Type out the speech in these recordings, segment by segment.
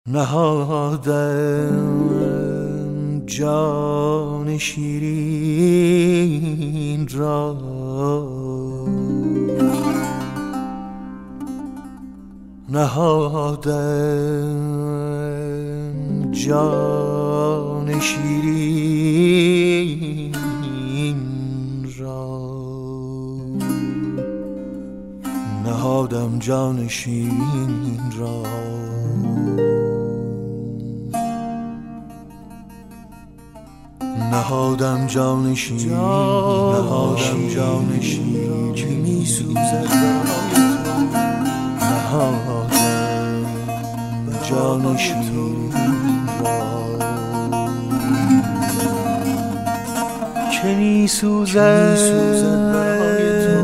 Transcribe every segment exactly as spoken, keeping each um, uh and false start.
نهادم جان شیرین را نهادم جان شیرین را نهادم جان شیرین را نهادم جان شیرین نهادم جان شیرین که می سوزد برای تو نهادم جان شیرین را که می سوزد برای تو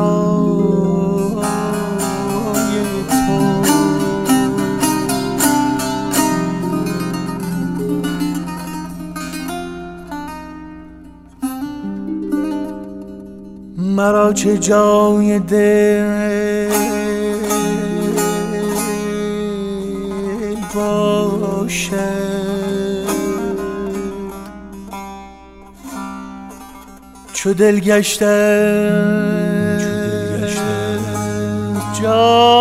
مرا چه جای دل باشد چو دل گشته جا